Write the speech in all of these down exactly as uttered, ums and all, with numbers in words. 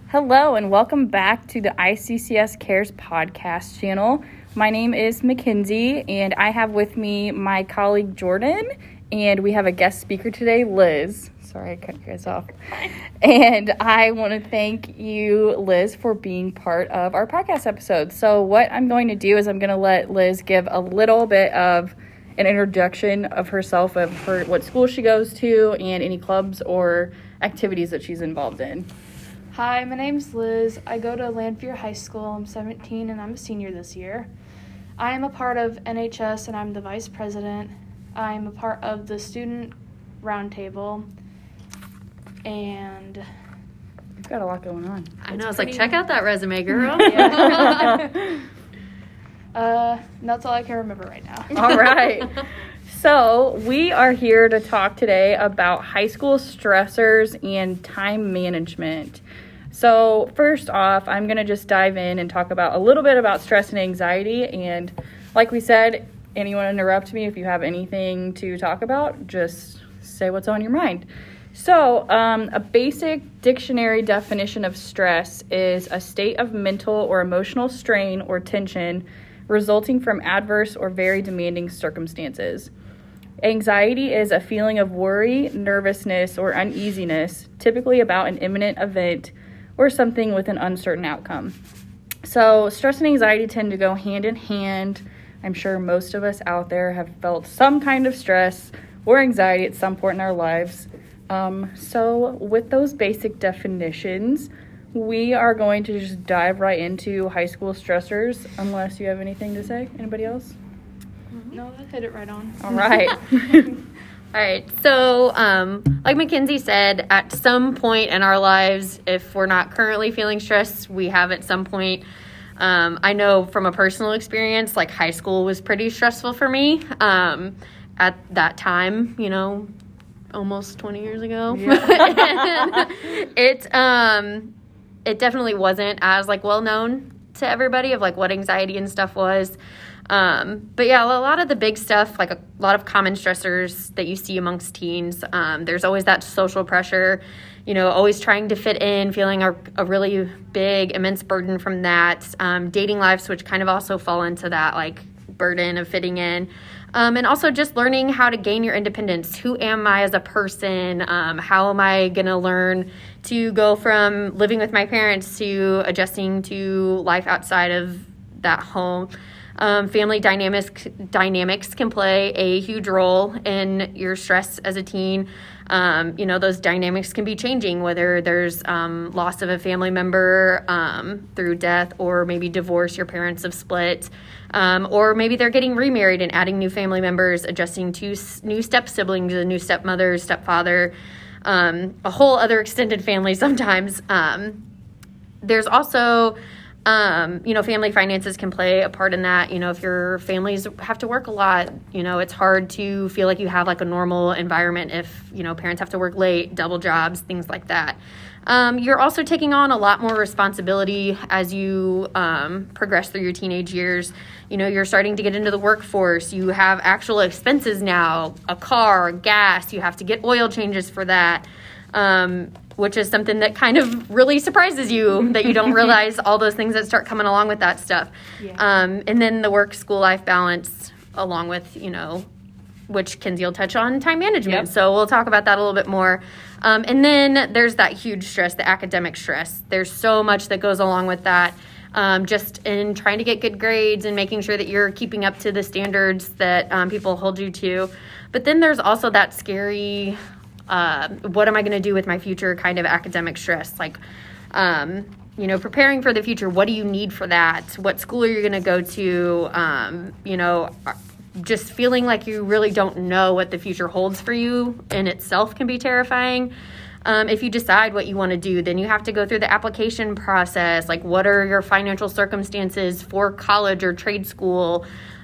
Hello and welcome back to the I C C S Cares podcast channel. My name is Mackenzie and I have with me my colleague Jordan, and we have a guest speaker today, Liz. Sorry I cut you guys off. And I want to thank you, Liz, for being part of our podcast episode. So what I'm going to do is I'm going to let Liz give a little bit of an introduction of herself, of her what school she goes to and any clubs or activities that she's involved in. Hi, my name's Liz. I go to Lanphier High School. I'm seventeen and I'm a senior this year. I am a part of N H S and I'm the vice president. I'm a part of the student roundtable, and You've got a lot going on. I know. It's pretty... like, check out that resume, girl. Yeah. uh, that's all I can remember right now. All right. So we are here to talk today about high school stressors and time management. So first off, I'm going to just dive in and talk about a little bit about stress and anxiety. And like we said, anyone interrupt me if you have anything to talk about, just say what's on your mind. So um, a basic dictionary definition of stress is a state of mental or emotional strain or tension resulting from adverse or very demanding circumstances. Anxiety is a feeling of worry, nervousness, or uneasiness, typically about an imminent event or something with an uncertain outcome. So stress and anxiety tend to go hand in hand. I'm sure most of us out there have felt some kind of stress or anxiety at some point in our lives. Um, so with those basic definitions, we are going to just dive right into high school stressors, unless you have anything to say. Anybody else? No, that hit it right on. All right. All right. So, um, like Mackenzie said, at some point in our lives, if we're not currently feeling stressed, we have at some point. Um, I know from a personal experience, like high school was pretty stressful for me um, at that time, you know, almost twenty years ago. Yeah. it, um, it definitely wasn't as like well known to everybody of like what anxiety and stuff was. Um, but yeah, a lot of the big stuff, like a lot of common stressors that you see amongst teens, um, there's always that social pressure, you know, always trying to fit in, feeling a, a really big, immense burden from that, um, dating lives, which kind of also fall into that, like, burden of fitting in, um, and also just learning how to gain your independence. Who am I as a person? Um, how am I going to learn to go from living with my parents to adjusting to life outside of that home? Um, family dynamics dynamics can play a huge role in your stress as a teen. Um, you know, those dynamics can be changing, whether there's um, loss of a family member um, through death, or maybe divorce, your parents have split, um, or maybe they're getting remarried and adding new family members, adjusting to s- new step siblings, a new stepmother, stepfather, um, a whole other extended family sometimes. Um, there's also... Um, you know, family finances can play a part in that. You know, if your families have to work a lot, you know, it's hard to feel like you have like a normal environment if, you know, parents have to work late, double jobs, things like that. Um, you're also taking on a lot more responsibility as you um, progress through your teenage years. You know, you're starting to get into the workforce. You have actual expenses now, a car, gas, you have to get oil changes for that. Um, which is something that kind of really surprises you, that you don't realize all those things that start coming along with that stuff. Yeah. Um, and then the work-school life balance, along with, you know, which Kenzie will touch on, time management. Yep. So we'll talk about that a little bit more. Um, and then there's that huge stress, the academic stress. There's so much that goes along with that, um, just in trying to get good grades and making sure that you're keeping up to the standards that um, people hold you to. But then there's also that scary... Uh, what am I going to do with my future kind of academic stress? Like, um, you know, preparing for the future. What do you need for that? What school are you going to go to? Um, you know, just feeling like you really don't know what the future holds for you in itself can be terrifying. Um, if you decide what you want to do, then you have to go through the application process. Like, what are your financial circumstances for college or trade school?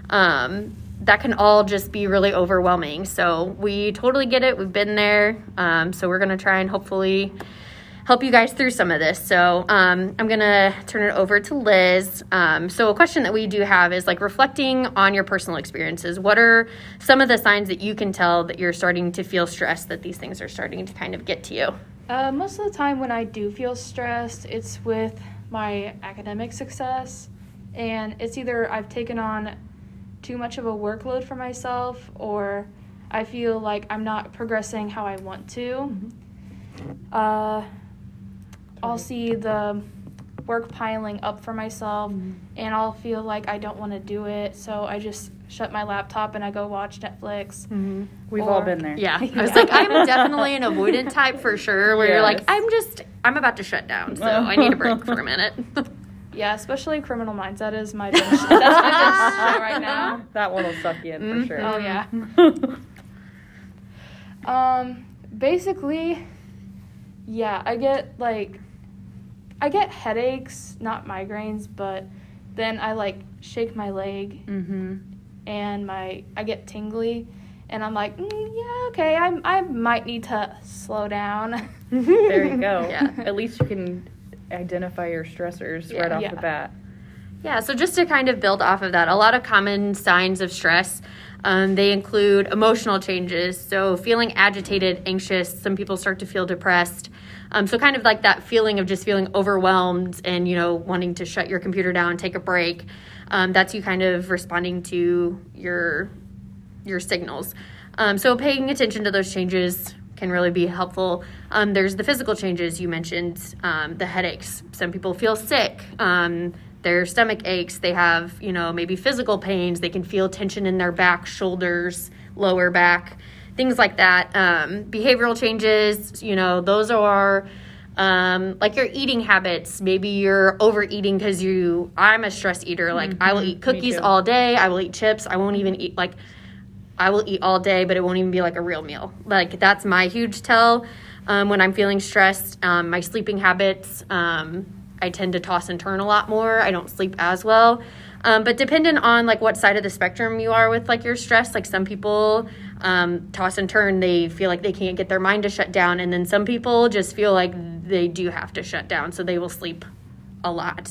Um, that can all just be really overwhelming. So we totally get it. We've been there. Um, so we're going to try and hopefully help you guys through some of this. So um, I'm going to turn it over to Liz. Um, so a question that we do have is like reflecting on your personal experiences. What are some of the signs that you can tell that you're starting to feel stressed, that these things are starting to kind of get to you? Uh, most of the time when I do feel stressed, it's with my academic success, and it's either I've taken on too much of a workload for myself, or I feel like I'm not progressing how I want to. Mm-hmm. Uh, I'll see the work piling up for myself, mm-hmm. and I'll feel like I don't want to do it, so I just shut my laptop and I go watch Netflix. Mm-hmm. We've or, all been there. Yeah. I was like, I'm definitely an avoidant type for sure, where yes. you're like, I'm just, I'm about to shut down, so I need a break for a minute. Yeah, especially Criminal Minds. That is my binge. That's my binge show right now. That one will suck you in mm-hmm. for sure. Oh, yeah. um, basically, yeah, I get, like, I get headaches, not migraines, but then I, like, shake my leg. Mm-hmm. And my I get tingly, and I'm like, mm, yeah, okay, I I might need to slow down. There you go. Yeah. At least you can identify your stressors Yeah. right off Yeah. the bat. Yeah, so just to kind of build off of that, a lot of common signs of stress, um, they include emotional changes. So feeling agitated, anxious, some people start to feel depressed. Um, so kind of like that feeling of just feeling overwhelmed and, you know, wanting to shut your computer down, take a break. Um, that's you kind of responding to your your signals. Um, so paying attention to those changes can really be helpful. Um, there's the physical changes you mentioned, um, the headaches. Some people feel sick. Um, their stomach aches. They have, you know, maybe physical pains. They can feel tension in their back, shoulders, lower back, things like that. Um, behavioral changes, you know, those are... Um, like your eating habits, maybe you're overeating because you, I'm a stress eater. Like mm-hmm. I will eat cookies all day. I will eat chips. I won't even eat like, I will eat all day, but it won't even be like a real meal. Like that's my huge tell. Um, when I'm feeling stressed, um, my sleeping habits, um, I tend to toss and turn a lot more. I don't sleep as well. Um, but depending on like what side of the spectrum you are with like your stress, like some people um, toss and turn, they feel like they can't get their mind to shut down. And then some people just feel like they do have to shut down, so they will sleep a lot.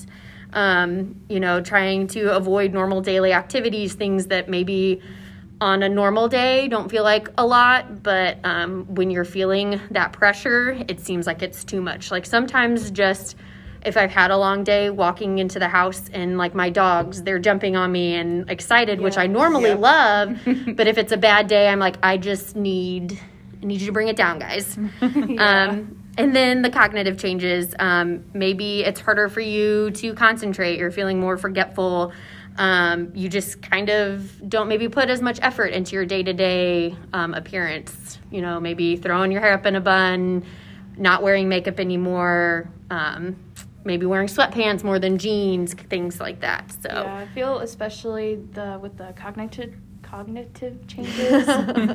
Um, you know, trying to avoid normal daily activities, things that maybe on a normal day don't feel like a lot, but um, when you're feeling that pressure, it seems like it's too much. Like sometimes just if I've had a long day, walking into the house and like my dogs, they're jumping on me and excited, yeah. which I normally Yep. love. But if it's a bad day, I'm like, I just need, I need you to bring it down, guys. Yeah. Um, and then the cognitive changes. Um, maybe it's harder for you to concentrate. You're feeling more forgetful. Um, you just kind of don't maybe put as much effort into your day-to-day um, appearance. You know, maybe throwing your hair up in a bun, not wearing makeup anymore, um, maybe wearing sweatpants more than jeans, things like that. So yeah, I feel especially the with the cognitive cognitive changes.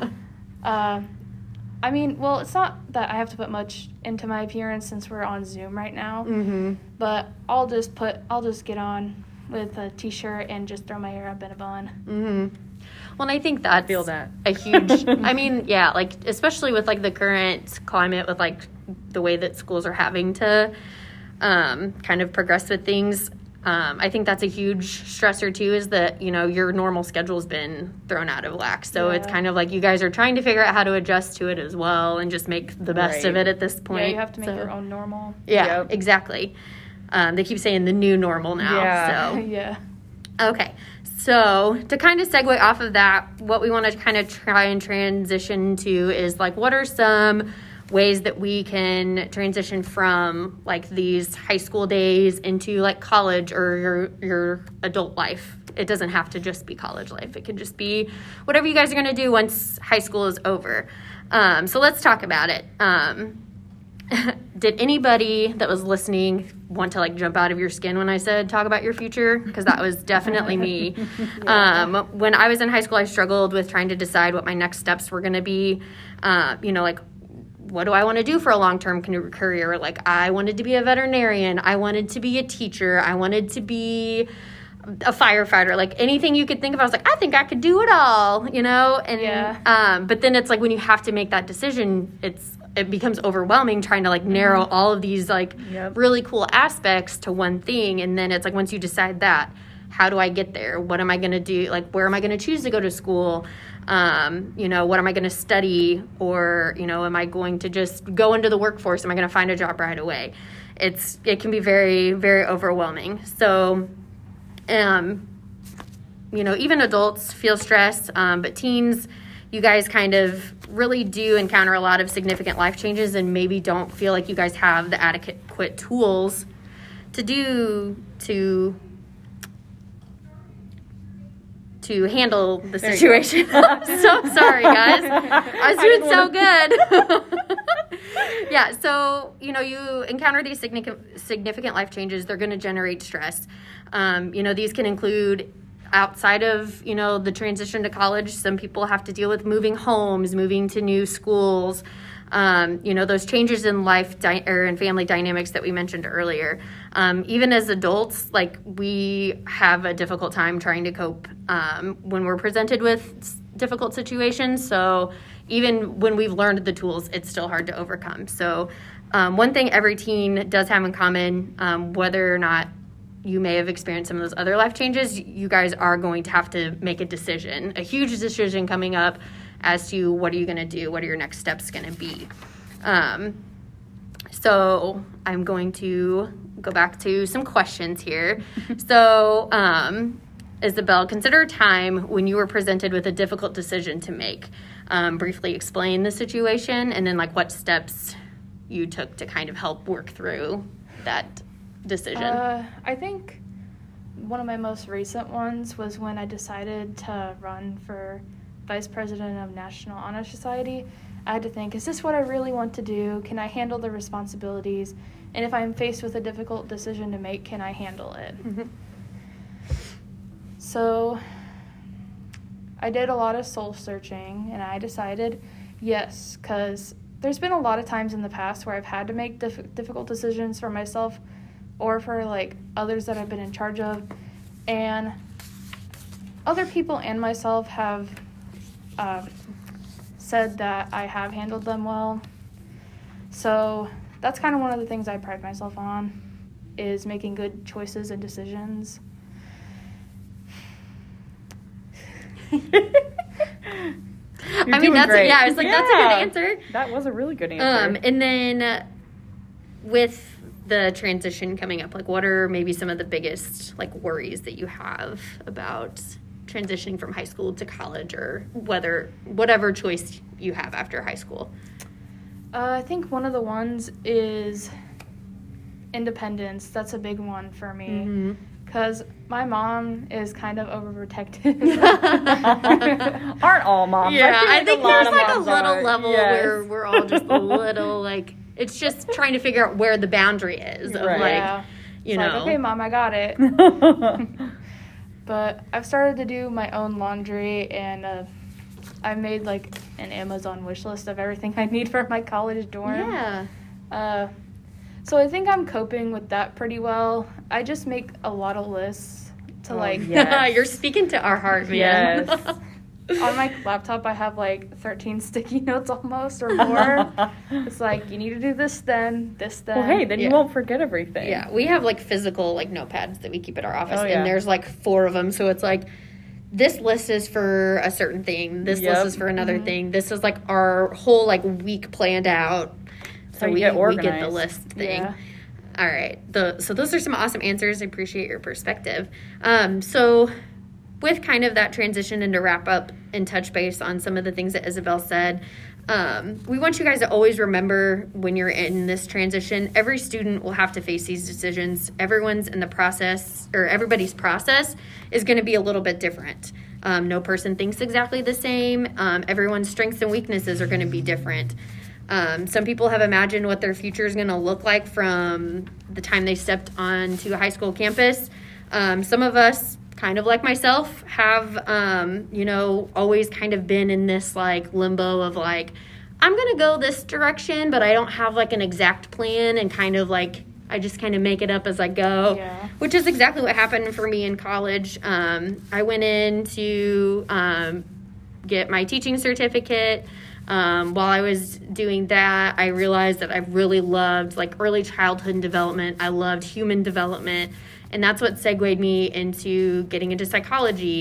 uh, I mean, well, it's not that I have to put much into my appearance since we're on Zoom right now, mm-hmm. but I'll just put I'll just get on with a t-shirt and just throw my hair up in a bun. Mm-hmm. Well, and I think that's Feel that. a huge, I mean, yeah, like, especially with, like, the current climate with, like, the way that schools are having to um, kind of progress with things. Um, I think that's a huge stressor, too, is that, you know, your normal schedule's been thrown out of whack. So Yeah. it's kind of like you guys are trying to figure out how to adjust to it as well and just make the best Right. of it at this point. Yeah, you have to make So- your own normal. Yeah, Yep. exactly. Um, they keep saying the new normal now. Yeah. So. Yeah. Okay, so to kind of segue off of that, what we want to kind of try and transition to is like, what are some ways that we can transition from like these high school days into like college or your your adult life? It doesn't have to just be college life. It can just be whatever you guys are going to do once high school is over. Um, so let's talk about it. Um, did anybody that was listening want to like jump out of your skin when I said talk about your future? Because that was definitely me. Yeah. Um, when I was in high school, I struggled with trying to decide what my next steps were going to be. Uh, you know, like, what do I want to do for a long-term career? Like, I wanted to be a veterinarian. I wanted to be a teacher. I wanted to be a firefighter. Like, anything you could think of, I was like, I think I could do it all, you know? And Yeah. um, but then it's like when you have to make that decision, it's it becomes overwhelming trying to like narrow Mm-hmm. all of these like Yep. really cool aspects to one thing. And then it's like, once you decide that, how do I get there? What am I going to do? Like, where am I going to choose to go to school? Um, you know, what am I going to study? Or, you know, am I going to just go into the workforce? Am I going to find a job right away? It's, it can be very, very overwhelming. So, um, you know, even adults feel stress, um, but teens, you guys kind of really do encounter a lot of significant life changes and maybe don't feel like you guys have the adequate tools to do, to to handle the There you situation. I'm so sorry, guys. I was doing so good. Yeah, so, you know, you encounter these significant, significant life changes. They're going to generate stress. Um, you know, these can include outside of, you know, the transition to college. Some people have to deal with moving homes, moving to new schools. Um, you know, those changes in life di- or in family dynamics that we mentioned earlier. Um, even as adults, like, we have a difficult time trying to cope um, when we're presented with difficult situations. So even when we've learned the tools, it's still hard to overcome. So um, one thing every teen does have in common, um, whether or not you may have experienced some of those other life changes, you guys are going to have to make a decision, a huge decision coming up as to what are you going to do, what are your next steps going to be. Um, so I'm going to go back to some questions here. So um, Isabel, consider a time when you were presented with a difficult decision to make. Um, briefly explain the situation and then like what steps you took to kind of help work through that decision. Uh, I think one of my most recent ones was when I decided to run for Vice President of National Honor Society. I had to think, is this what I really want to do? Can I handle the responsibilities? And if I'm faced with a difficult decision to make, can I handle it? Mm-hmm. So I did a lot of soul searching, and I decided yes, because there's been a lot of times in the past where I've had to make dif- difficult decisions for myself or for like others that I've been in charge of, and other people and myself have uh, said that I have handled them well. So that's kind of one of the things I pride myself on, is making good choices and decisions. You're I mean, doing that's great. a, yeah, I was like, that's a good Yeah. answer. That was a really good answer. Um, and then uh, with the transition coming up, like, what are maybe some of the biggest like worries that you have about transitioning from high school to college, or whether whatever choice you have after high school? Uh, I think one of the ones is independence. That's a big one for me. Mm-hmm. Because my mom is kind of overprotective. Aren't all moms? Yeah, feel I like think a lot there's of like a moms little are. level Yes. where we're all just a little like, it's just trying to figure out where the boundary is of Right. like, Yeah. you It's know. like, okay, Mom, I got it. But I've started to do my own laundry, and uh, I've made like an Amazon wish list of everything I need for my college dorm. Yeah. Uh, so I think I'm coping with that pretty well. I just make a lot of lists to Oh, like yeah. Yes. You're speaking to our heart, man. Yes. on my laptop. I have like thirteen sticky notes almost or more. It's like, you need to do this then, this then. Well, hey, then you Yeah. won't forget everything. Yeah, we have like physical like notepads that we keep at our office, Oh, yeah. and there's like four of them. So it's like, this list is for a certain thing. This Yep. list is for another Mhm. thing. This is like our whole like week planned out. So you we get we get the organized. list thing. Yeah. All right. The so those are some awesome answers. I appreciate your perspective. Um, so with kind of that transition and to wrap up and touch base on some of the things that Isabel said, um, we want you guys to always remember when you're in this transition, every student will have to face these decisions. Everyone's in the process, or everybody's process is going to be a little bit different. Um, no person thinks exactly the same. Um, everyone's strengths and weaknesses are going to be different. Um, some people have imagined what their future is going to look like from the time they stepped onto a high school campus. Um, some of us, kind of like myself, have, um, you know, always kind of been in this like limbo of like, I'm going to go this direction, but I don't have like an exact plan, and kind of like, I just kind of make it up as I go, Yeah. which is exactly what happened for me in college. Um, I went in to um, get my teaching certificate. Um, while I was doing that, I realized that I really loved like early childhood development. I loved human development. And that's what segued me into getting into psychology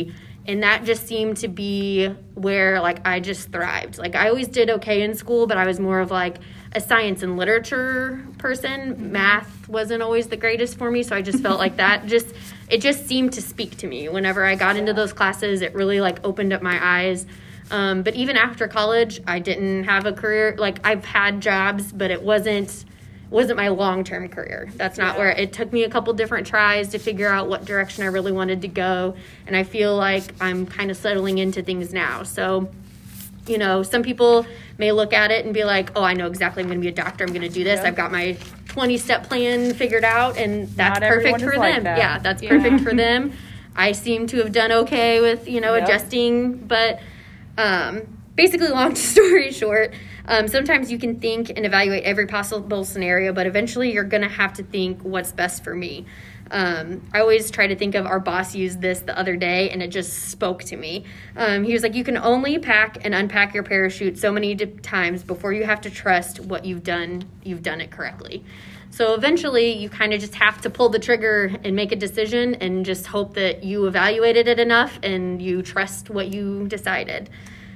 and that just seemed to be where, like, I just thrived. Like, I always did okay in school, but I was more of, like, a science and literature person. Mm-hmm. Math wasn't always the greatest for me, so I just felt like that just, it just seemed to speak to me. Whenever I got yeah. into those classes, it really, like, opened up my eyes. Um, but even after college, I didn't have a career. Like, I've had jobs, but it wasn't wasn't my long-term career. That's not yeah. where it took me a couple different tries to figure out what direction I really wanted to go. And I feel like I'm kind of settling into things now. So, you know, some people may look at it and be like, oh, I know exactly I'm going to be a doctor. I'm going to do this. Yeah. I've got my twenty-step plan figured out, and that's not perfect for them. Like that. Yeah, that's yeah. perfect for them. I seem to have done okay with, you know, yep. adjusting. But um, basically, long story short, Um, sometimes you can think and evaluate every possible scenario, but eventually you're going to have to think what's best for me. Um, I always try to think of, our boss used this the other day, and it just spoke to me. Um, he was like, you can only pack and unpack your parachute so many times before you have to trust what you've done. You've done it correctly. So eventually you kind of just have to pull the trigger and make a decision and just hope that you evaluated it enough and you trust what you decided.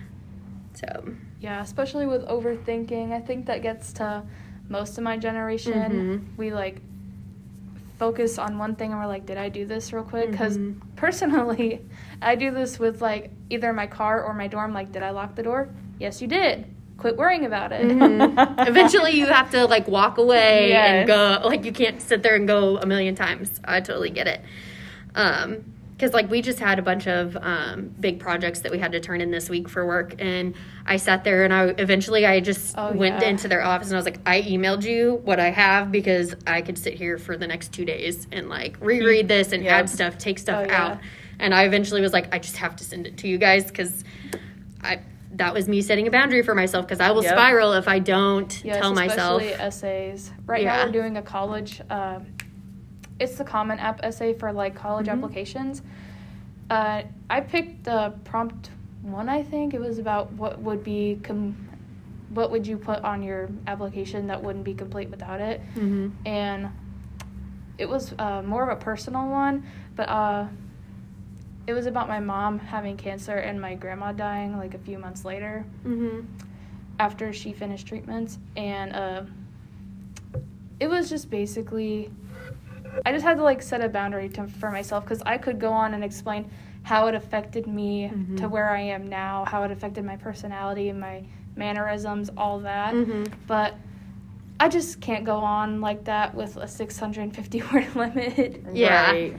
So... Yeah, especially with overthinking. I think that gets to most of my generation. Mm-hmm. We, like, focus on one thing and we're like, did I do this real quick? Because mm-hmm. personally, I do this with, like, either my car or my dorm. Like, did I lock the door? Yes, you did. Quit worrying about it. Mm-hmm. Eventually, you have to, like, walk away yes. and go. Like, you can't sit there and go a million times. I totally get it. Um, because, like, we just had a bunch of um, big projects that we had to turn in this week for work, and I sat there and I eventually I just oh, went yeah. into their office and I was like, I emailed you what I have because I could sit here for the next two days and, like, reread this and yep. add stuff, take stuff oh, out. Yeah. And I eventually was like, I just have to send it to you guys because I that was me setting a boundary for myself because I will yep. spiral if I don't yes, tell myself. Especially essays. Right yeah. now we're doing a college uh, it's the Common App essay for, like, college mm-hmm. applications. Uh, I picked the prompt one, I think. It was about what would be, com- what would you put on your application that wouldn't be complete without it. Mm-hmm. And it was uh, more of a personal one, but uh, it was about my mom having cancer and my grandma dying, like, a few months later mm-hmm. after she finished treatments. And uh, it was just basically... I just had to, like, set a boundary to, for myself because I could go on and explain how it affected me mm-hmm. to where I am now, how it affected my personality, my mannerisms, all that. Mm-hmm. But I just can't go on like that with a six hundred fifty word limit. Yeah. Right.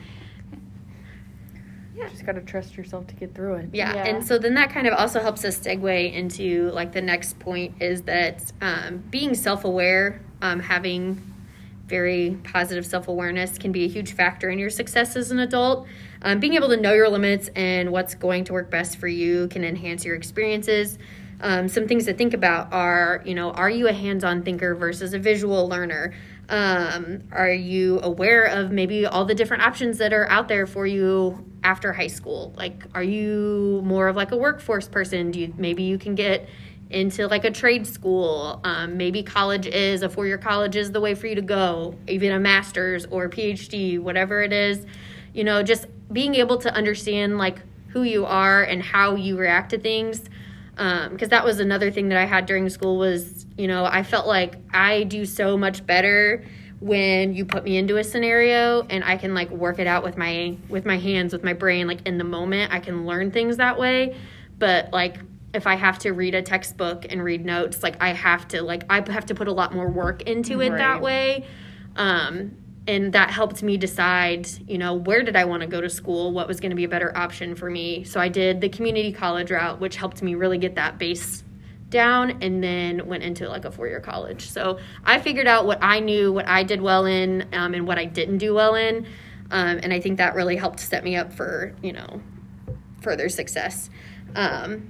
Yeah. Just got to trust yourself to get through it. Yeah. yeah. And so then that kind of also helps us segue into, like, the next point is that um, being self-aware, um, having... very positive self-awareness can be a huge factor in your success as an adult. Um, being able to know your limits and what's going to work best for you can enhance your experiences. Um, some things to think about are, you know, are you a hands-on thinker versus a visual learner? Um, are you aware of maybe all the different options that are out there for you after high school? Like, are you more of like a workforce person? Do you, maybe you can get into like a trade school. Um, maybe college is, a four-year college is the way for you to go, even a master's or a P H D, whatever it is. You know, just being able to understand like who you are and how you react to things. Um, because that was another thing that I had during school was, you know, I felt like I do so much better when you put me into a scenario and I can like work it out with my with my hands, with my brain, like in the moment. I can learn things that way. But like if I have to read a textbook and read notes, like I have to like I have to put a lot more work into it right. that way. Um, and that helped me decide, you know, where did I want to go to school? What was going to be a better option for me? So I did the community college route, which helped me really get that base down, and then went into like a four-year college. So I figured out what I knew, what I did well in, um, and what I didn't do well in. Um, and I think that really helped set me up for, you know, further success. Um,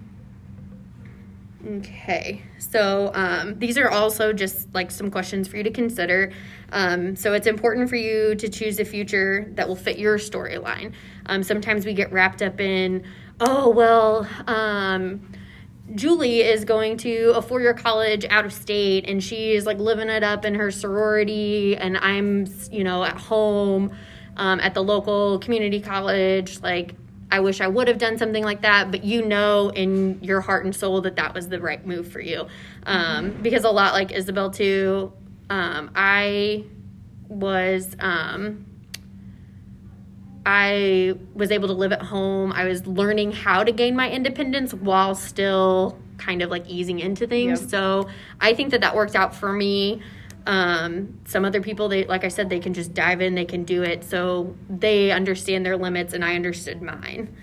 Okay, so um, these are also just like some questions for you to consider. Um, so it's important for you to choose a future that will fit your storyline. Um, sometimes we get wrapped up in, oh, well, um, Julie is going to a four-year college out of state and she is like living it up in her sorority and I'm, you know, at home um, at the local community college. Like, I wish I would have done something like that, but you know in your heart and soul that that was the right move for you. Um, mm-hmm. Because a lot like Isabel too, um, I was... Um, I was able to live at home. I was learning how to gain my independence while still kind of like easing into things. Yep. So I think that that worked out for me. Um, some other people, they, like I said, they can just dive in, they can do it. So they understand their limits and I understood mine.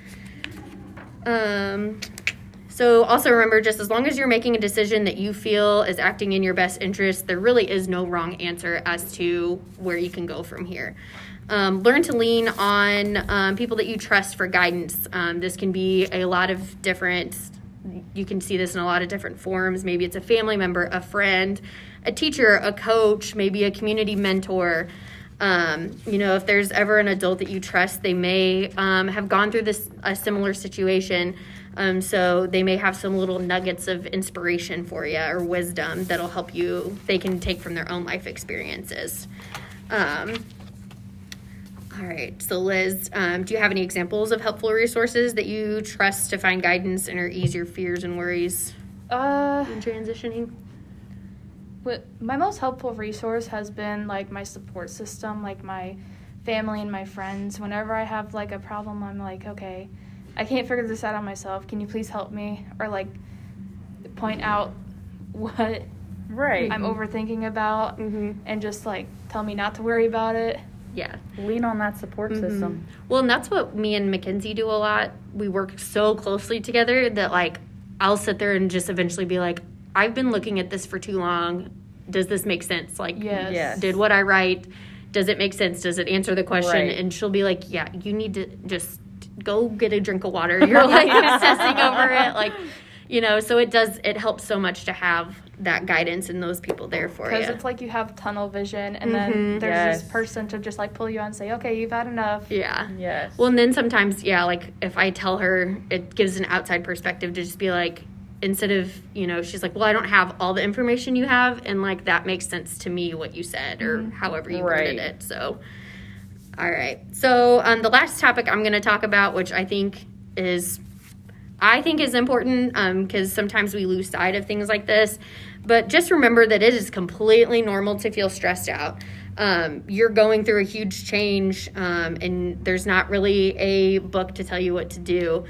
Um, so also remember, just as long as you're making a decision that you feel is acting in your best interest, there really is no wrong answer as to where you can go from here. Um, learn to lean on um, people that you trust for guidance. Um, this can be a lot of different, you can see this in a lot of different forms. Maybe it's a family member, a friend, a teacher, a coach, maybe a community mentor. Um, you know, if there's ever an adult that you trust, they may um, have gone through this a similar situation. Um, so they may have some little nuggets of inspiration for you or wisdom that'll help you, they can take from their own life experiences. Um, All right. So, Liz, um, do you have any examples of helpful resources that you trust to find guidance and or ease your fears and worries uh, in transitioning? What my most helpful resource has been, like, my support system, like my family and my friends. Whenever I have, like, a problem, I'm like, okay, I can't figure this out on myself. Can you please help me? Or, like, point out what right. I'm overthinking about mm-hmm. and just, like, tell me not to worry about it. Yeah. Lean on that support mm-hmm. system. Well, and that's what me and Mackenzie do a lot. We work so closely together that, like, I'll sit there and just eventually be like, I've been looking at this for too long. Does this make sense? Like, yes. Yes. Did what I write, does it make sense? Does it answer the question? Right. And she'll be like, yeah, you need to just go get a drink of water. You're, like, obsessing over it. Like, you know, so it does, it helps so much to have that guidance and those people there for you. Because it's like you have tunnel vision, and mm-hmm. then there's yes. this person to just, like, pull you on and say, okay, you've had enough. Yeah. Yes. Well, and then sometimes, yeah, like, if I tell her, it gives an outside perspective to just be like, instead of, you know, she's like, well, I don't have all the information you have, and, like, that makes sense to me, what you said, or mm-hmm. however you right. worded it. So, all right. So, um, the last topic I'm going to talk about, which I think is, I think is important, um, because sometimes we lose sight of things like this, but just remember that it is completely normal to feel stressed out. Um, you're going through a huge change, um, and there's not really a book to tell you what to do.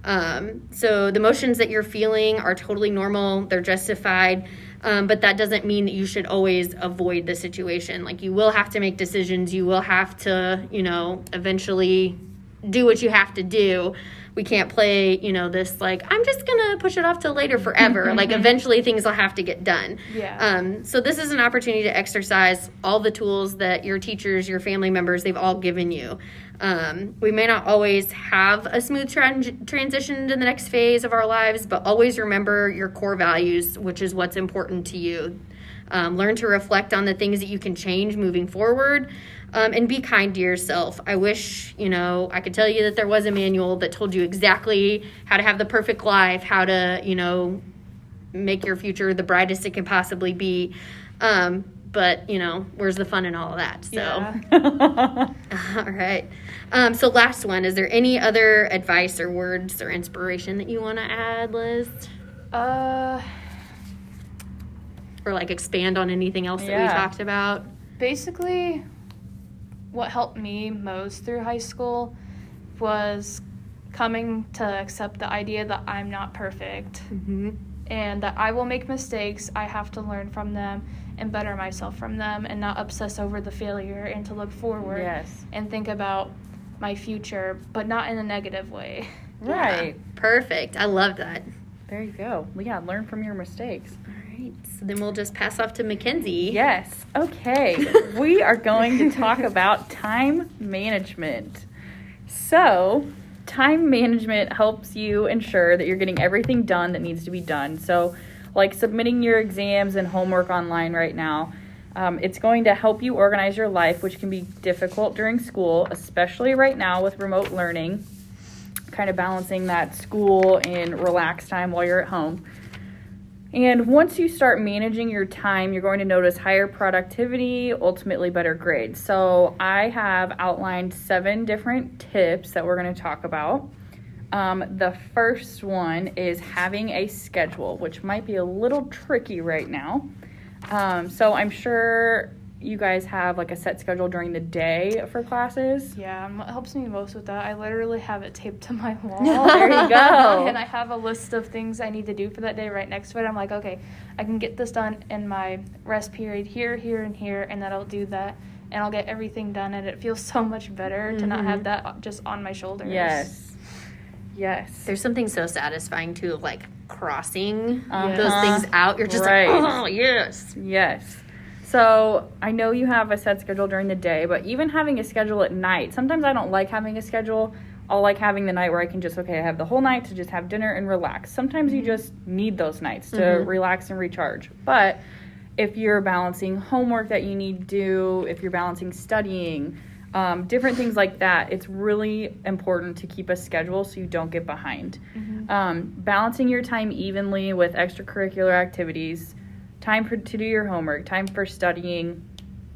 Um, so the emotions that you're feeling are totally normal. They're justified. Um, but that doesn't mean that you should always avoid the situation. Like, you will have to make decisions. You will have to, you know, eventually do what you have to do. We can't play, you know, this, like, I'm just going to push it off till later forever. Like, eventually things will have to get done. Yeah. Um, so this is an opportunity to exercise all the tools that your teachers, your family members, they've all given you. Um, we may not always have a smooth tran- transition to the next phase of our lives, but always remember your core values, which is what's important to you. Um, learn to reflect on the things that you can change moving forward, um, and be kind to yourself. I wish, you know, I could tell you that there was a manual that told you exactly how to have the perfect life, how to, you know, make your future the brightest it can possibly be. Um, But, you know, where's the fun in all of that? So, yeah. All right. Um, so last one, is there any other advice or words or inspiration that you want to add, Liz? Uh, or, like, expand on anything else yeah. that we talked about? Basically, what helped me most through high school was coming to accept the idea that I'm not perfect Mm-hmm. and that I will make mistakes. I have to learn from them and better myself from them, and not obsess over the failure, and to look forward Yes. and think about my future, but not in a negative way. Right. Yeah, perfect. I love that. There you go. Well, yeah, learn from your mistakes. All right. So then we'll just pass off to Mackenzie. Yes. Okay. We are going to talk about time management. So, time management helps you ensure that you're getting everything done that needs to be done. So, like submitting your exams and homework online right now, um, it's going to help you organize your life, which can be difficult during school, especially right now with remote learning, kind of balancing that school and relax time while you're at home. And once you start managing your time, you're going to notice higher productivity, ultimately better grades. So I have outlined seven different tips that we're going to talk about. Um, the first one is having a schedule, which might be a little tricky right now. Um, so I'm sure you guys have like a set schedule during the day for classes. Yeah, um, it helps me most with that. I literally have it taped to my wall. There you go. And I have a list of things I need to do for that day right next to it. I'm like, okay, I can get this done in my rest period here, here, and here, and then I'll do that. And I'll get everything done, and it feels so much better mm-hmm. to not have that just on my shoulders. Yes. Yes. There's something so satisfying, too, of, like, crossing uh-huh. those things out. You're just right. like, oh, yes. Yes. So I know you have a set schedule during the day, but even having a schedule at night, sometimes I don't like having a schedule. I'll like having the night where I can just, okay, I have the whole night to just have dinner and relax. Sometimes mm-hmm. you just need those nights to mm-hmm. relax and recharge. But if you're balancing homework that you need to do, if you're balancing studying, um, different things like that, it's really important to keep a schedule so you don't get behind. Mm-hmm. Um, balancing your time evenly with extracurricular activities, time for, to do your homework, time for studying,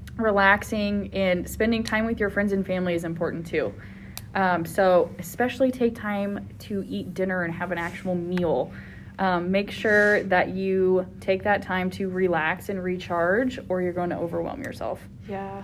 relaxing, and spending time with your friends and family is important too. Um, so especially take time to eat dinner and have an actual meal. Um, make sure that you take that time to relax and recharge, or you're going to overwhelm yourself. Yeah,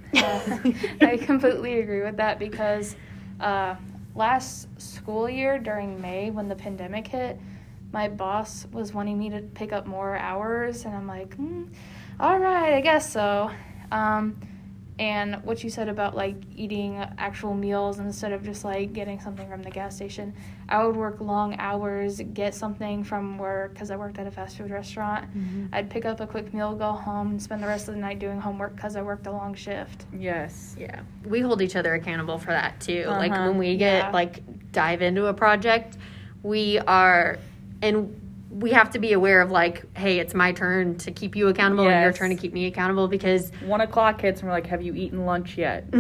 uh, I completely agree with that because uh, last school year during May when the pandemic hit, my boss was wanting me to pick up more hours, and I'm like, mm, all right, I guess so. Um, and what you said about, like, eating actual meals instead of just, like, getting something from the gas station, I would work long hours, get something from work, because I worked at a fast food restaurant. Mm-hmm. I'd pick up a quick meal, go home, and spend the rest of the night doing homework because I worked a long shift. Yes. Yeah. We hold each other accountable for that, too. Uh-huh. Like, when we get, yeah. like, dive into a project, we are, and we have to be aware of, like, hey, it's my turn to keep you accountable yes. and your turn to keep me accountable because... One o'clock hits and we're like, have you eaten lunch yet?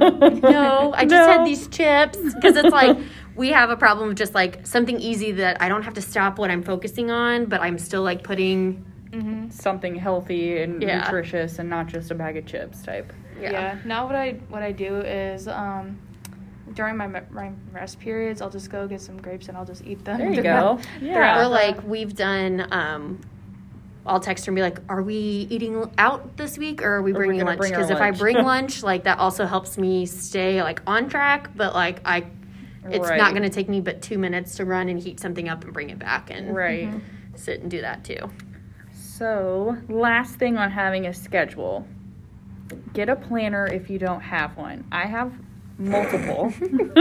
No, I just no. had these chips. Because it's like, we have a problem with just, like, something easy that I don't have to stop what I'm focusing on, but I'm still, like, putting... Mm-hmm. Something healthy and yeah. nutritious and not just a bag of chips type. Yeah. yeah. Now what I what I do is... um during my, my rest periods, I'll just go get some grapes and I'll just eat them. There you go. Yeah. Or, like, we've done, um, I'll text her and be like, are we eating out this week or are we bringing are we lunch? Because bring if I bring lunch, like, that also helps me stay, like, on track. But, like, I, it's right. not going to take me but two minutes to run and heat something up and bring it back and right. mm-hmm. sit and do that, too. So, last thing on having a schedule. Get a planner if you don't have one. I have multiple.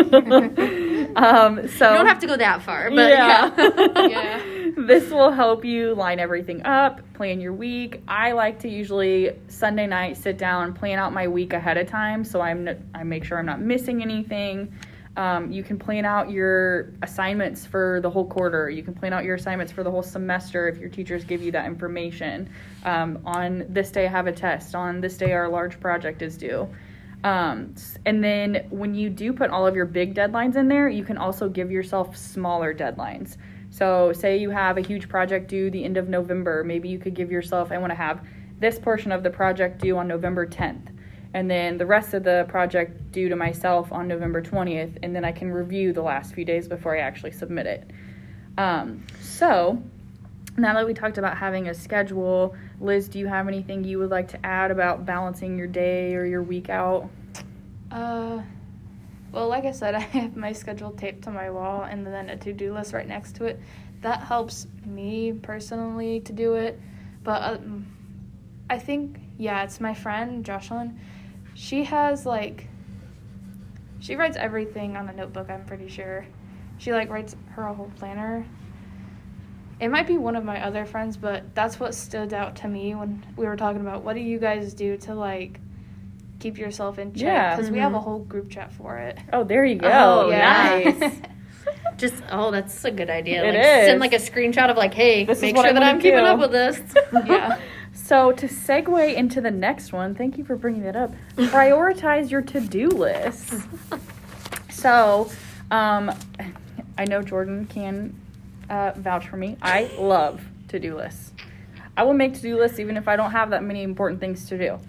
um, so you don't have to go that far, but yeah. yeah. yeah. This will help you line everything up, plan your week. I like to usually Sunday night sit down and plan out my week ahead of time, so I'm n- I make sure I'm not missing anything. Um, you can plan out your assignments for the whole quarter. You can plan out your assignments for the whole semester if your teachers give you that information. Um, on this day I have a test. On this day our large project is due. Um, and then when you do put all of your big deadlines in there, you can also give yourself smaller deadlines. So say you have a huge project due the end of November, maybe you could give yourself, I want to have this portion of the project due on November tenth, and then the rest of the project due to myself on November twentieth, and then I can review the last few days before I actually submit it. Um, so now that we talked about having a schedule, Liz, do you have anything you would like to add about balancing your day or your week out? Uh, well, like I said, I have my schedule taped to my wall and then a to-do list right next to it. That helps me personally to do it. But um, I think, yeah, it's my friend, Jocelyn. She has, like, she writes everything on a notebook, I'm pretty sure. She, like, writes her whole planner. It might be one of my other friends, but that's what stood out to me when we were talking about what do you guys do to, like, keep yourself in check? Yeah. Because Mm-hmm. we have a whole group chat for it. Oh, there you go. Oh, yeah. Nice. Just, oh, that's a good idea. It like, is. Send, like, a screenshot of, like, hey, This is make what sure I that wanna I'm keeping do. up with this. Yeah. So to segue into the next one, thank you for bringing that up. Prioritize your to-do list. So, um, I know Jordan can uh, vouch for me. I love to-do lists. I will make to-do lists even if I don't have that many important things to do.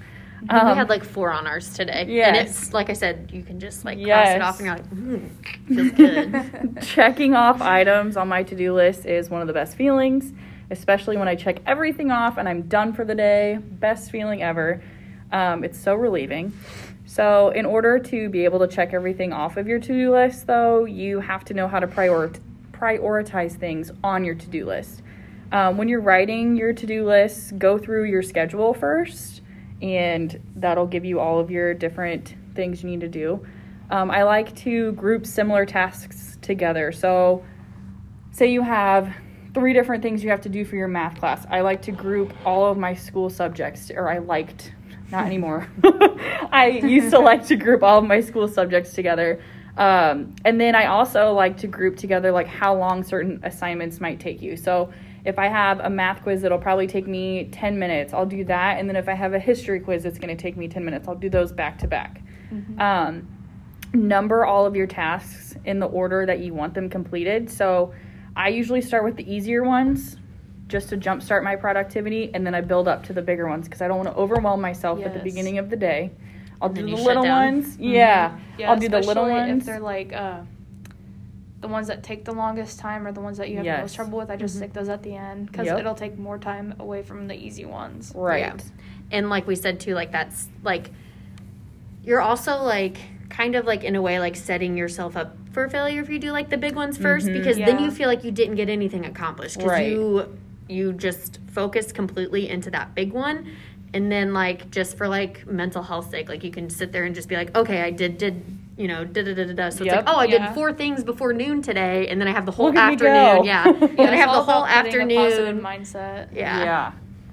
I think we Um, had like four on ours today. yes. And it's, like I said, you can just like cross Yes. it off and you're like, mm, feels good. Checking off items on my to-do list is one of the best feelings, especially when I check everything off and I'm done for the day. Best feeling ever. Um, it's so relieving. So in order to be able to check everything off of your to-do list, though, you have to know how to prior- prioritize things on your to-do list. Um, when you're writing your to-do list, go through your schedule first, and that'll give you all of your different things you need to do. Um, I like to group similar tasks together. So say you have three different things you have to do for your math class. I like to group all of my school subjects, or I liked, not anymore. I used to like to group all of my school subjects together. Um, and then I also like to group together like how long certain assignments might take you. So if I have a math quiz that'll probably take me ten minutes, I'll do that. And then if I have a history quiz that's going to take me ten minutes, I'll do those back to back. Mm-hmm. Um, number all of your tasks in the order that you want them completed. So I usually start with the easier ones just to jumpstart my productivity, and then I build up to the bigger ones because I don't want to overwhelm myself at the Yes. beginning of the day. I'll And do then the you little shut down. ones. Yeah. Yeah, I'll do the little especially ones. if they're like uh, the ones that take the longest time or the ones that you have the Yes. most trouble with. I just Mhm. stick those at the end because Yep. it'll take more time away from the easy ones. Right. Yeah. And like we said too, like that's like you're also like kind of like in a way like setting yourself up for failure if you do like the big ones first, Mhm. because then Yeah. you feel like you didn't get anything accomplished because Right. you you just focus completely into that big one. And then like just for like mental health sake, like you can sit there and just be like, okay, I did did you know da da da da da. So it's Yep. like, oh, I Yeah. did four things before noon today, and then I have the whole Look at me afternoon. go. Yeah, Yeah, and I it's have the all whole about putting a positive afternoon. mindset. Yeah. Yeah.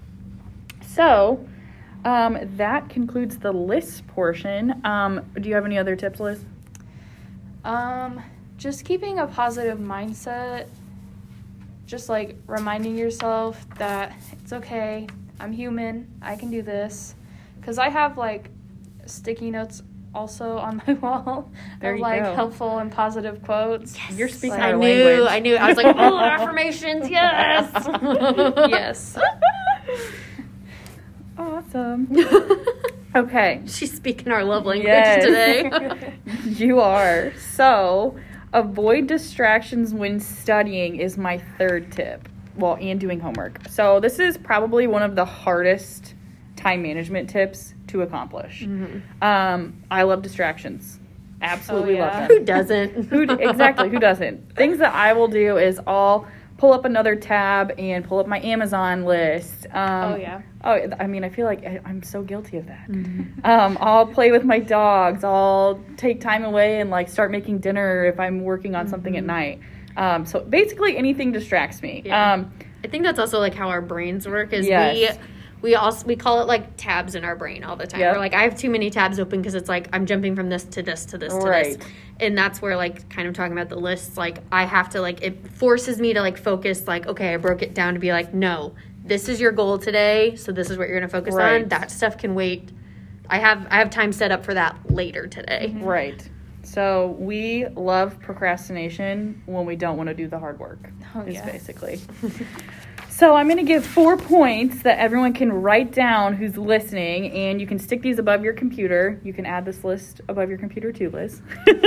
So, um, that concludes the list portion. Um, do you have any other tips, Liz? Um, just keeping a positive mindset, just like reminding yourself that it's okay, I'm human, I can do this. Because I have like sticky notes also on my wall There of you like go. helpful and positive quotes. You're speaking Like- I our knew, language. I knew. I was like, oh, affirmations, yes. Yes. Awesome. Okay. She's speaking our love language Yes. today. You are. So, avoid distractions when studying is my third tip. Well, and doing homework. So, this is probably one of the hardest time management tips to accomplish. Mhm. Um, I love distractions. Absolutely Oh, yeah. love them. Who doesn't? Who d- exactly? Who doesn't? Things that I will do is I'll pull up another tab and pull up my Amazon list. Um, Oh, yeah. Oh, I mean, I feel like I, I'm so guilty of that. Mhm. Um, I'll play with my dogs. I'll take time away and like start making dinner if I'm working on something at Mhm. night. Um, so basically, anything distracts me. Yeah. Um, I think that's also like how our brains work. Is Yes. we we also we call it like tabs in our brain all the time. Yep. We're like, I have too many tabs open because it's like I'm jumping from this to this to this to Right. this, and that's where like kind of talking about the lists. Like I have to like it forces me to like focus. Like okay, I broke it down to be like, no, this is your goal today, so this is what you're going to focus Right. on. That stuff can wait. I have I have time set up for that later today. Right. So we love procrastination when we don't want to do the hard work. Oh, is yeah. basically. So I'm going to give four points that everyone can write down who's listening, and you can stick these above your computer. You can add this list above your computer too, Liz.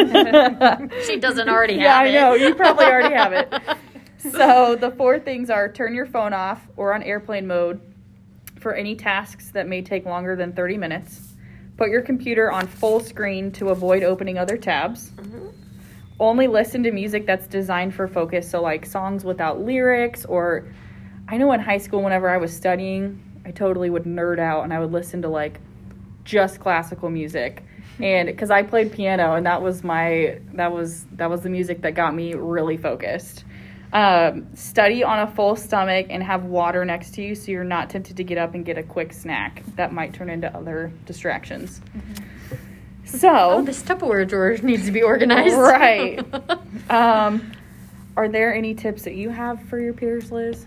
She doesn't already Yeah, have I it. know. You probably already have it. So the four things are turn your phone off or on airplane mode for any tasks that may take longer than thirty minutes. Put your computer on full screen to avoid opening other tabs. Mhm. Only listen to music that's designed for focus, so like songs without lyrics. Or I know in high school whenever I was studying, I totally would nerd out and I would listen to like just classical music. And because I played piano, and that was my that was that was the music that got me really focused. Um, study on a full stomach and have water next to you so you're not tempted to get up and get a quick snack that might turn into other distractions. So, Oh, this Tupperware drawer needs to be organized. Right. um, are there any tips that you have for your peers, Liz?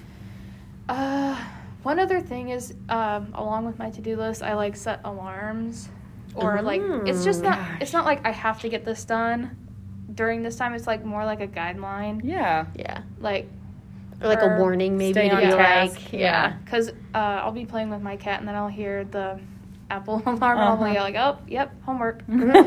Uh, one other thing is, um, along with my to-do list, I like set alarms, or like it's just not. Gosh. It's not like I have to get this done during this time. It's like more like a guideline, Yeah. Yeah. like Or like Or a warning maybe stay to on be task. like, Yeah. yeah. because uh, I'll be playing with my cat and then I'll hear the Apple alarm, uh-huh. I'll be like, oh, yep, homework.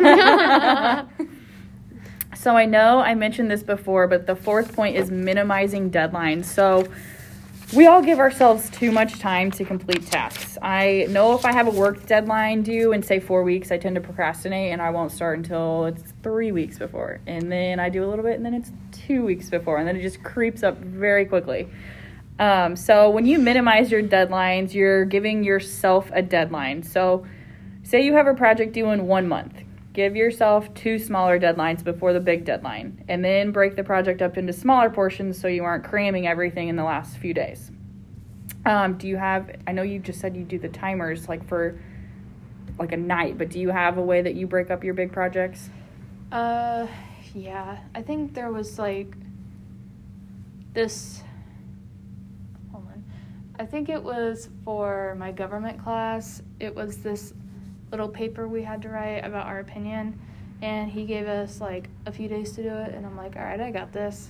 So I know I mentioned this before, but the fourth point is minimizing deadlines. So we all give ourselves too much time to complete tasks. I know if I have a work deadline due in, say, four weeks, I tend to procrastinate, and I won't start until it's three weeks before. And then I do a little bit, and then it's two weeks before, and then it just creeps up very quickly. Um, so when you minimize your deadlines, you're giving yourself a deadline. So say you have a project due in one month. Give yourself two smaller deadlines before the big deadline, and then break the project up into smaller portions so you aren't cramming everything in the last few days. Um, do you have, I know you just said you do the timers like for like a night, but do you have a way that you break up your big projects? Uh, yeah, I think there was like this, hold on, I think it was for my government class. It was this little paper we had to write about our opinion, and he gave us like a few days to do it, and I'm like, all right, I got this.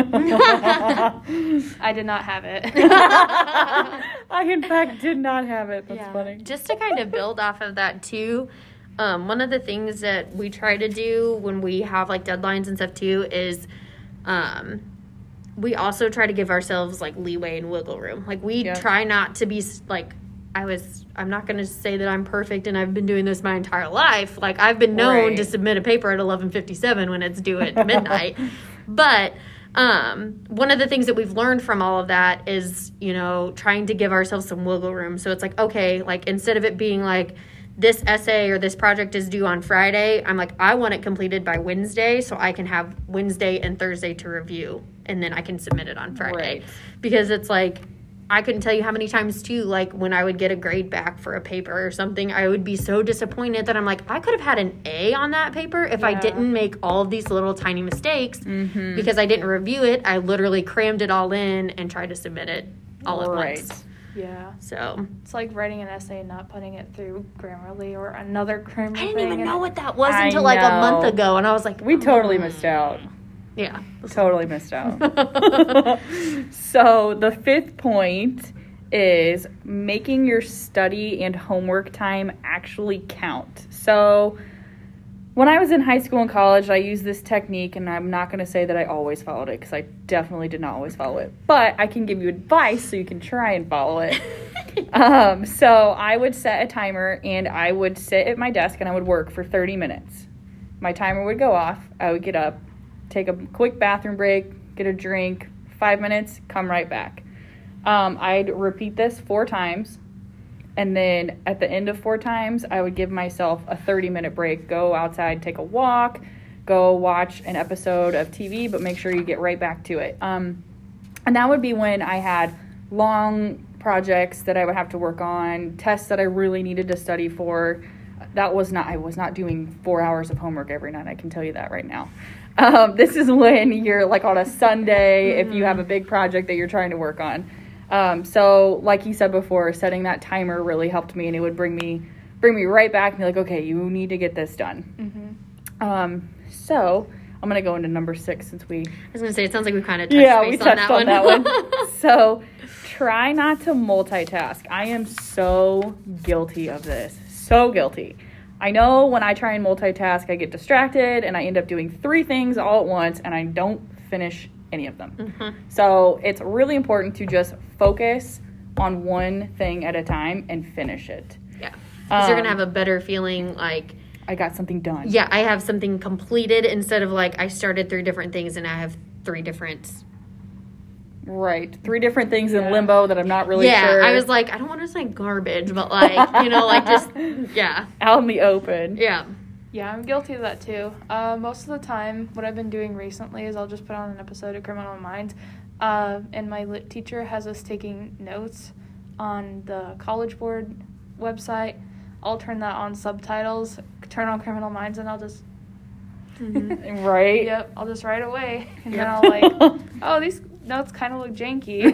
I did not have it. I in fact did not have it. That's yeah. funny. Just to kind of build off of that too, um, one of the things that we try to do when we have like deadlines and stuff too is um, we also try to give ourselves like leeway and wiggle room. Like we yeah. try not to be like, I was, I'm not going to say that I'm perfect and I've been doing this my entire life. Like, I've been known right. to submit a paper at eleven fifty-seven when it's due at midnight. But um, one of the things that we've learned from all of that is, you know, trying to give ourselves some wiggle room. So it's like, okay, like, instead of it being like, this essay or this project is due on Friday, I'm like, I want it completed by Wednesday so I can have Wednesday and Thursday to review, and then I can submit it on Friday. Right. Because it's like, I couldn't tell you how many times, too, like, when I would get a grade back for a paper or something, I would be so disappointed that I'm like, I could have had an A on that paper if yeah. I didn't make all of these little tiny mistakes mm-hmm. because I didn't review it. I literally crammed it all in and tried to submit it all at right. once. Yeah. So it's like writing an essay and not putting it through Grammarly or another Grammarly. I didn't even know what that was until, like, a month ago, and I was like, we totally missed out. Yeah. Totally missed out. So the fifth point is making your study and homework time actually count. So when I was in high school and college, I used this technique, and I'm not going to say that I always followed it because I definitely did not always follow it. But I can give you advice so you can try and follow it. um, so I would set a timer, and I would sit at my desk, and I would work for thirty minutes. My timer would go off. I would get up, take a quick bathroom break, get a drink, five minutes, come right back. Um, I'd repeat this four times, and then at the end of four times, I would give myself a thirty-minute break, go outside, take a walk, go watch an episode of T V, but make sure you get right back to it. Um, and that would be when I had long projects that I would have to work on, tests that I really needed to study for. That was not, I was not doing four hours of homework every night, I can tell you that right now. Um, this is when you're like on a Sunday, mm-hmm. if you have a big project that you're trying to work on. Um, so like you said before, setting that timer really helped me, and it would bring me, bring me right back and be like, okay, you need to get this done. Mm-hmm. Um, so I'm going to go into number six since we, I was going to say, it sounds like we kind of touched yeah, base we touched on that on one. That one. So try not to multitask. I am so guilty of this. So guilty. I know when I try and multitask, I get distracted and I end up doing three things all at once, and I don't finish any of them. Mm-hmm. So it's really important to just focus on one thing at a time and finish it. Yeah. Because um, you're going to have a better feeling like, I got something done. Yeah, I have something completed instead of like I started three different things and I have three different. Right. Three different things yeah. in limbo that I'm not really yeah, sure. Yeah, I was like, I don't want to say garbage, but like, you know, like just, yeah. Out in the open. Yeah. Yeah, I'm guilty of that too. Uh, most of the time, what I've been doing recently is I'll just put on an episode of Criminal Minds, uh, and my lit teacher has us taking notes on the College Board website. I'll turn that on subtitles, turn on Criminal Minds, and I'll just... Mm-hmm. Right? Yep, I'll just write away. And yep. then I'll like, oh, these notes kind of look janky.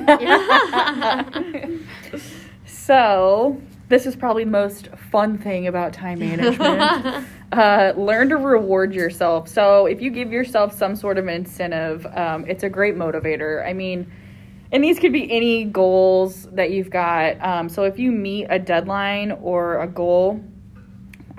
So, this is probably the most fun thing about time management. uh, learn to reward yourself. So, if you give yourself some sort of incentive, um, it's a great motivator. I mean, and these could be any goals that you've got. Um, so, if you meet a deadline or a goal,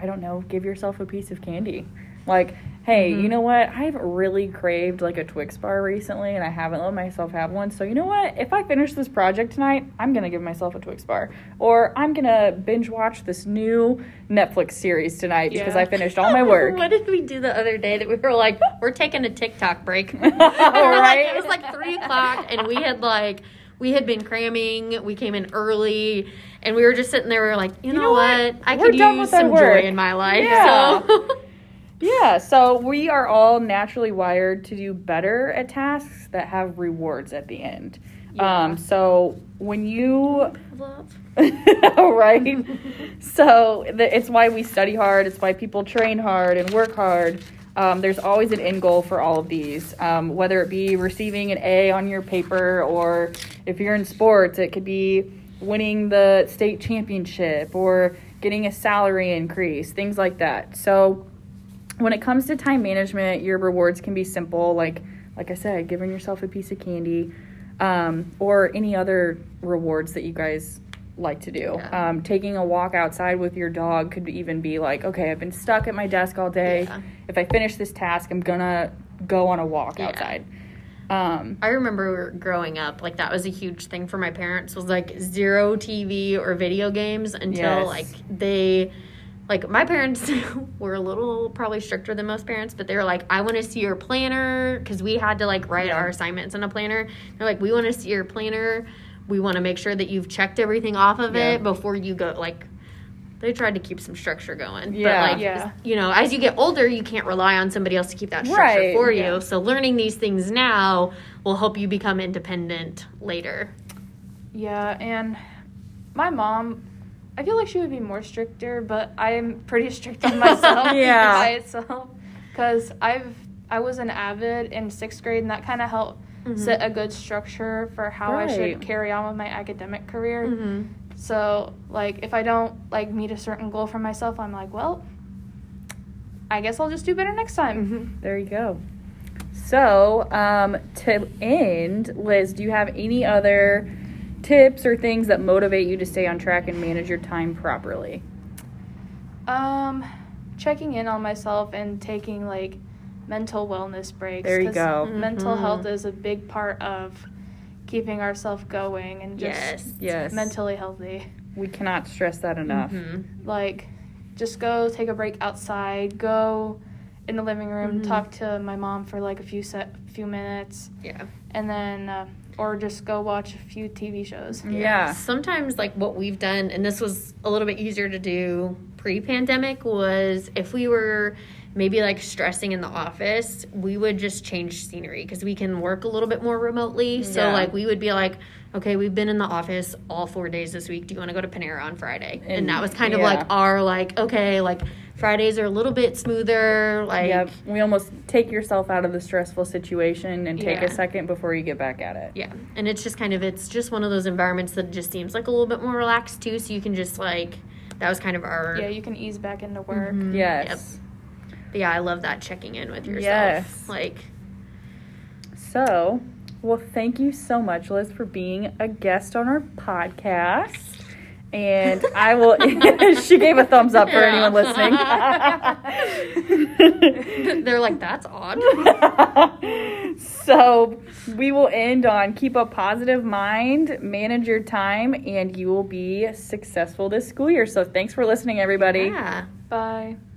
I don't know, give yourself a piece of candy. Like, hey, Mm-hmm. you know what? I've really craved like a Twix bar recently and I haven't let myself have one. So you know what? If I finish this project tonight, I'm going to give myself a Twix bar. Or I'm going to binge watch this new Netflix series tonight because Yeah. I finished all my work. What did we do the other day that we were like, we're taking a TikTok break? All We were like, right. it was like three o'clock, and we had like we had been cramming. We came in early, and we were just sitting there. We were like, you, know, know what? what? I We're could done use with our some work. joy in my life. Yeah. So Yeah, so we are all naturally wired to do better at tasks that have rewards at the end. Yeah. Um, so when you right? So the, it's why we study hard. It's why people train hard and work hard. Um, there's always an end goal for all of these, um, whether it be receiving an A on your paper, or if you're in sports, it could be winning the state championship or getting a salary increase, things like that. So when it comes to time management, your rewards can be simple, like like I said, giving yourself a piece of candy, um, or any other rewards that you guys like to do. Yeah. Um, taking a walk outside with your dog could even be like, okay, I've been stuck at my desk all day. Yeah. If I finish this task, I'm gonna go on a walk Yeah. outside. Um, I remember growing up, like that was a huge thing for my parents, was like zero T V or video games until Yes. like they, like my parents were a little probably stricter than most parents, but they were like, I want to see your planner, because we had to like write Yeah. our assignments in a planner. They're like, we want to see your planner. We want to make sure that you've checked everything off of Yeah. it before you go. Like, they tried to keep some structure going. Yeah. But like, Yeah. you know, as you get older, you can't rely on somebody else to keep that structure Right, for you. yeah. So learning these things now will help you become independent later. Yeah, and my mom, I feel like she would be more stricter, but I'm pretty strict on myself Yeah. by itself, because I've I was an avid in sixth grade, and that kind of helped set a good structure for how I Right. should carry on with my academic career. Mm-hmm. So, like, if I don't like meet a certain goal for myself, I'm like, well, I guess I'll just do better next time. There you go. So, um, to end, Liz, do you have any other tips or things that motivate you to stay on track and manage your time properly? Um, checking in on myself and taking like mental wellness breaks. There you 'cause go. Mental Mhm. health is a big part of keeping ourselves going and just Yes. Yes. mentally healthy. We cannot stress that enough. Mm-hmm. Like, just go take a break outside. Go in the living room, Mhm. talk to my mom for like a few set, few minutes, Yeah. and then uh, or just go watch a few T V shows. Yeah. Sometimes, like, what we've done, and this was a little bit easier to do pre-pandemic, was if we were maybe, like, stressing in the office, we would just change scenery, because we can work a little bit more remotely. So, Yeah. like, we would be like, okay, we've been in the office all four days this week. Do you want to go to Panera on Friday? And, And- that was kind of, yeah. like, our, like, okay, like, Fridays are a little bit smoother. Like, Yep. We almost take yourself out of the stressful situation and take Yeah. a second before you get back at it. yeah. And it's just kind of, it's just one of those environments that just seems like a little bit more relaxed, too. So you can just, like, that was kind of our... Yeah, you can ease back into work. Mhm. Yes. But yeah, I love that checking in with yourself. Yes. Like, So, well, thank you so much, Liz, for being a guest on our podcast. And I will, she gave a thumbs up for Yeah. anyone listening. they're like, that's odd. So, we will end on keep a positive mind, manage your time, and you will be successful this school year. So, thanks for listening, everybody. Yeah. Bye.